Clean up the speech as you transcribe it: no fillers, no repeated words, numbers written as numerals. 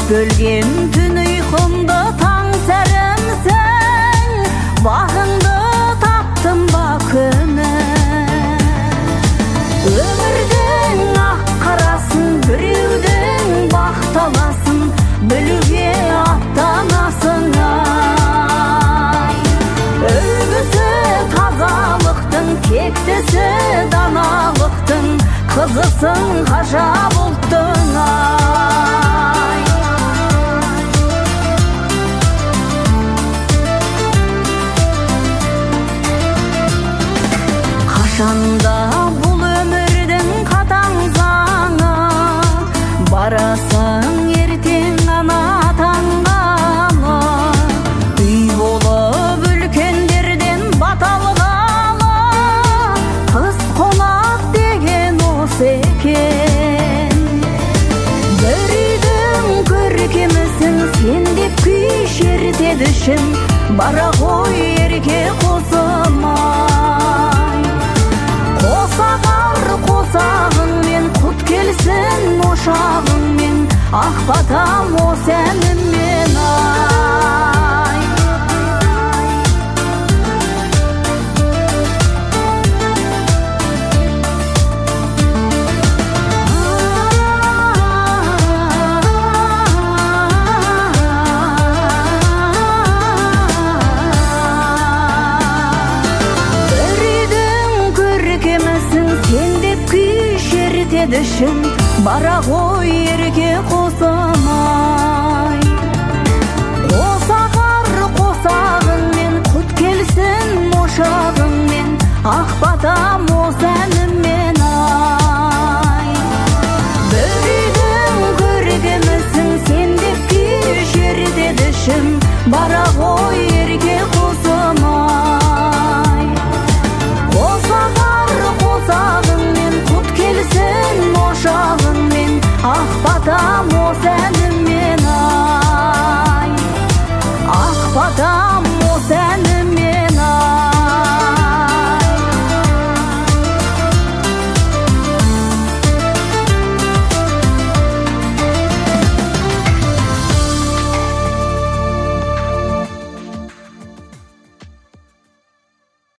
Bölgem tün uykumda taң sәрімсің, бағыңды таптым бақыны. Өмірдің ақ қарасын, біреудің бақталасын, білуге аттанасың ай. Үлгісі тазалықтың, тектісі даналықтың, қызысың ғажап ұлттың ай. Қашанда бұл өмірдің қатаң заңы, барасың ертең ана таңғалы. Үй болып үлкендерден бата алғалы, қыз қонақ деген осы екен. Бір үйдің көркемісің, сен деп күй шертеді ішім, бара ғой ерке қосылмай. Қосағар қосағыңмен, құт келсін ошағыңмен, ақ батам осы әніммен ай. Дішім бара ғой ерке қосылмай. Қосағар қосағыңмен, құт келсін ошағыңмен, ақ батам осы әніммен ай. Бір үйдің көркемісің, сен деп күй шертеді ішім, бара ғой ерке қосылмай. Қосағар қосағыңмен, құт келсін ошағыңмен, ақ батам осы әніммен ай. Ақ батам осы әніммен